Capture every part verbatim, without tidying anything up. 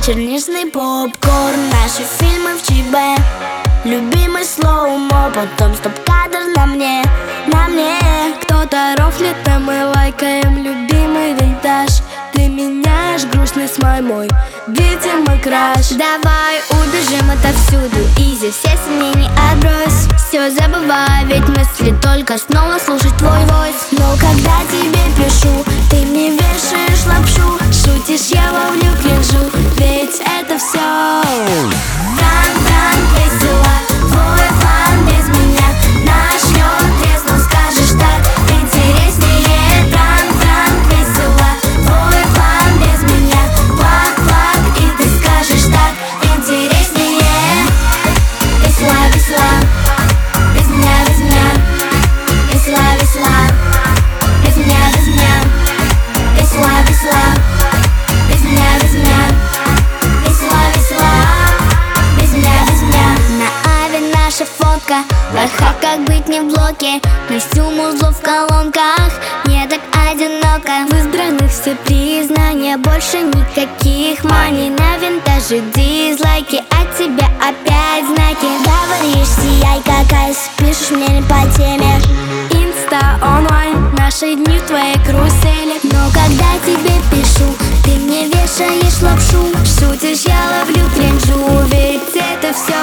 черничный попкорн, наши фильмы в ЧБ, любимый слоумо, потом стоп-кадр на мне, на мне. Кто-то рофлит, а мы лайкаем любимый винтаж. Ты меняешь грустный смай мой, видимо, краш. Давай убежим отовсюду, изи, все сомнения отбрось. Все забывай, ведь мысли только снова слушать твой войс. Но когда тебе пишу, ты мне вешаешь лапшу. Шутишь, я ловлю кринжу, ведь это все пранк-пранк, весело. Твой план без меня начнет треснуть, скажешь так интереснее. Пранк-пранк, весело. Твой план без меня плак-плак, и ты скажешь так интереснее. Весела, весела, без меня, без меня. Весела, весела, без меня, без меня. Весела, весела, без меня, без меня. Весела, весела, без меня, без меня. На аве наша фотка, лайфхак, как быть не в блоке. На всю музлу в колонках, не так одиноко. В избранных все признания, больше никаких маний. На винтаже дизлайки, от тебя опять знаки. Говоришь, сияй какая, пишешь мне не по теме. Инста онлайн, наши дни в твоей карусели. Но когда тебе пишу, ты мне вешаешь лапшу. Шутишь, я ловлю кринжу, ведь это все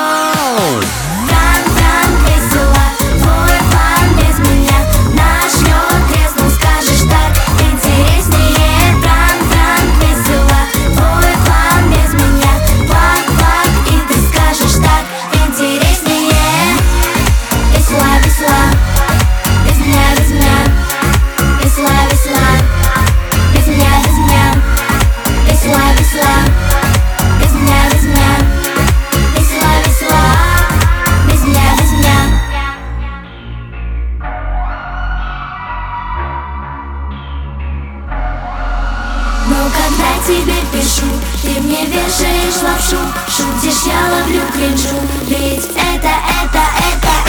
пранк-пранк, весело. Твой план без меня начнет треснуть, скажешь так интереснее. Пранк-пранк, весело. Твой план без меня плак-плак, и ты скажешь так интереснее. Весела, весела, без меня, без меня. Весела, весела, без меня, без меня. Весела, весела, без меня, без меня. Весела, весела, без меня, без меня. Но когда тебе пишу, ты мне вешаешь лапшу. Шутишь, я ловлю кринжу, ведь это, это, это